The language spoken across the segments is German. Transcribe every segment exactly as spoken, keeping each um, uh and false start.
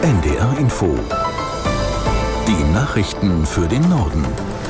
N D R Info. Die Nachrichten für den Norden.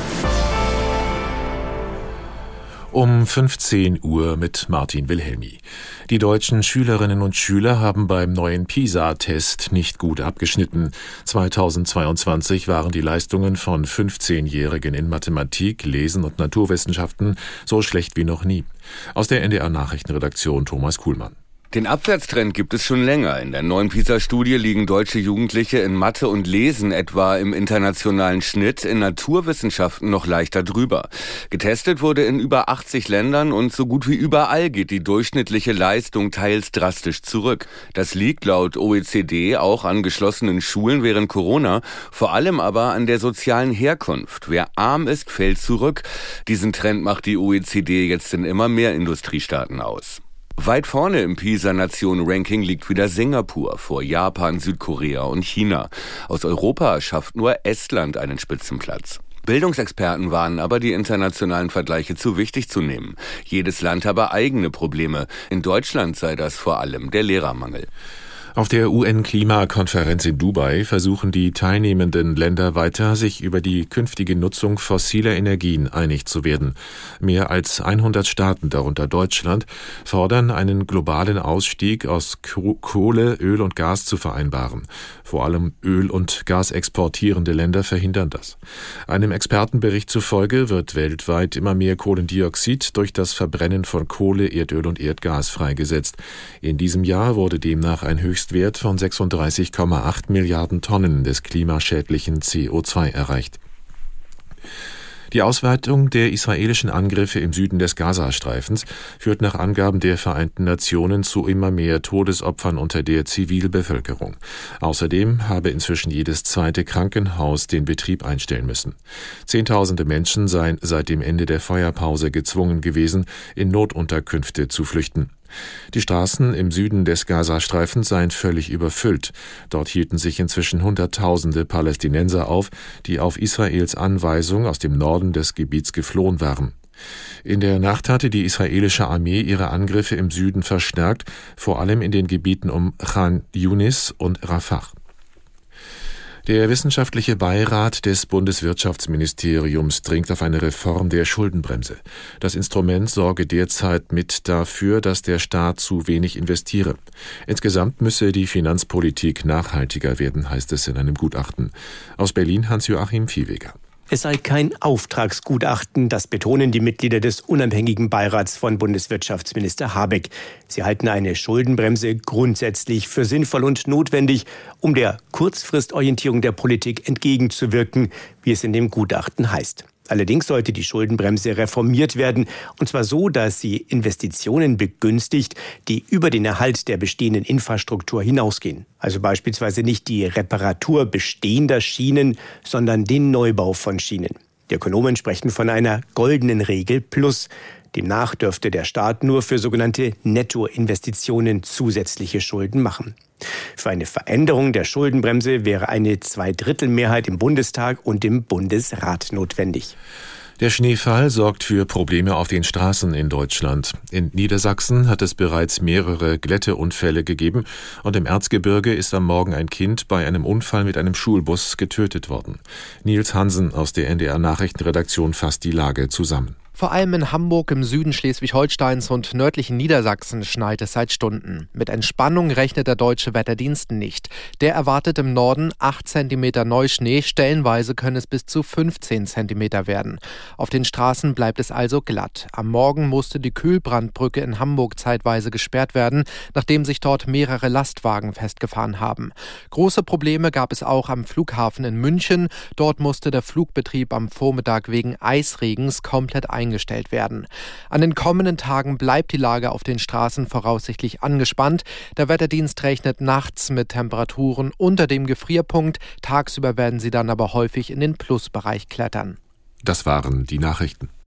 Um fünfzehn Uhr mit Martin Wilhelmi. Die deutschen Schülerinnen und Schüler haben beim neuen PISA-Test nicht gut abgeschnitten. zweitausendzweiundzwanzig waren die Leistungen von fünfzehnjährigen in Mathematik, Lesen und Naturwissenschaften so schlecht wie noch nie. Aus der N D R-Nachrichtenredaktion Thomas Kuhlmann. Den Abwärtstrend gibt es schon länger. In der neuen PISA-Studie liegen deutsche Jugendliche in Mathe und Lesen etwa im internationalen Schnitt, in Naturwissenschaften noch leichter drüber. Getestet wurde in über achtzig Ländern und so gut wie überall geht die durchschnittliche Leistung teils drastisch zurück. Das liegt laut O E C D auch an geschlossenen Schulen während Corona, vor allem aber an der sozialen Herkunft. Wer arm ist, fällt zurück. Diesen Trend macht die O E C D jetzt in immer mehr Industriestaaten aus. Weit vorne im PISA-Nationen-Ranking liegt wieder Singapur, vor Japan, Südkorea und China. Aus Europa schafft nur Estland einen Spitzenplatz. Bildungsexperten warnen aber, die internationalen Vergleiche zu wichtig zu nehmen. Jedes Land habe eigene Probleme. In Deutschland sei das vor allem der Lehrermangel. Auf der U N-Klimakonferenz in Dubai versuchen die teilnehmenden Länder weiter, sich über die künftige Nutzung fossiler Energien einig zu werden. Mehr als hundert Staaten, darunter Deutschland, fordern, einen globalen Ausstieg aus Kohle, Öl und Gas zu vereinbaren. Vor allem Öl- und Gasexportierende Länder verhindern das. Einem Expertenbericht zufolge wird weltweit immer mehr Kohlendioxid durch das Verbrennen von Kohle, Erdöl und Erdgas freigesetzt. In diesem Jahr wurde demnach ein Höchstwert von sechsunddreißig Komma acht Milliarden Tonnen des klimaschädlichen C O zwei erreicht. Die Ausweitung der israelischen Angriffe im Süden des Gazastreifens führt nach Angaben der Vereinten Nationen zu immer mehr Todesopfern unter der Zivilbevölkerung. Außerdem habe inzwischen jedes zweite Krankenhaus den Betrieb einstellen müssen. Zehntausende Menschen seien seit dem Ende der Feuerpause gezwungen gewesen, in Notunterkünfte zu flüchten. Die Straßen im Süden des Gazastreifens seien völlig überfüllt. Dort hielten sich inzwischen Hunderttausende Palästinenser auf, die auf Israels Anweisung aus dem Norden des Gebiets geflohen waren. In der Nacht hatte die israelische Armee ihre Angriffe im Süden verstärkt, vor allem in den Gebieten um Khan Yunis und Rafah. Der wissenschaftliche Beirat des Bundeswirtschaftsministeriums dringt auf eine Reform der Schuldenbremse. Das Instrument sorge derzeit mit dafür, dass der Staat zu wenig investiere. Insgesamt müsse die Finanzpolitik nachhaltiger werden, heißt es in einem Gutachten. Aus Berlin Hans-Joachim Viehweger. Es sei kein Auftragsgutachten, das betonen die Mitglieder des unabhängigen Beirats von Bundeswirtschaftsminister Habeck. Sie halten eine Schuldenbremse grundsätzlich für sinnvoll und notwendig, um der Kurzfristorientierung der Politik entgegenzuwirken, wie es in dem Gutachten heißt. Allerdings sollte die Schuldenbremse reformiert werden, und zwar so, dass sie Investitionen begünstigt, die über den Erhalt der bestehenden Infrastruktur hinausgehen. Also beispielsweise nicht die Reparatur bestehender Schienen, sondern den Neubau von Schienen. Die Ökonomen sprechen von einer goldenen Regel plus. Demnach dürfte der Staat nur für sogenannte Nettoinvestitionen zusätzliche Schulden machen. Für eine Veränderung der Schuldenbremse wäre eine Zweidrittelmehrheit im Bundestag und im Bundesrat notwendig. Der Schneefall sorgt für Probleme auf den Straßen in Deutschland. In Niedersachsen hat es bereits mehrere Glätteunfälle gegeben und im Erzgebirge ist am Morgen ein Kind bei einem Unfall mit einem Schulbus getötet worden. Nils Hansen aus der N D R-Nachrichtenredaktion fasst die Lage zusammen. Vor allem in Hamburg, im Süden Schleswig-Holsteins und nördlichen Niedersachsen schneit es seit Stunden. Mit Entspannung rechnet der Deutsche Wetterdienst nicht. Der erwartet im Norden acht Zentimeter Neuschnee, stellenweise können es bis zu fünfzehn Zentimeter werden. Auf den Straßen bleibt es also glatt. Am Morgen musste die Kühlbrandbrücke in Hamburg zeitweise gesperrt werden, nachdem sich dort mehrere Lastwagen festgefahren haben. Große Probleme gab es auch am Flughafen in München. Dort musste der Flugbetrieb am Vormittag wegen Eisregens komplett eingestellt eingestellt werden. An den kommenden Tagen bleibt die Lage auf den Straßen voraussichtlich angespannt. Der Wetterdienst rechnet nachts mit Temperaturen unter dem Gefrierpunkt. Tagsüber werden sie dann aber häufig in den Plusbereich klettern. Das waren die Nachrichten.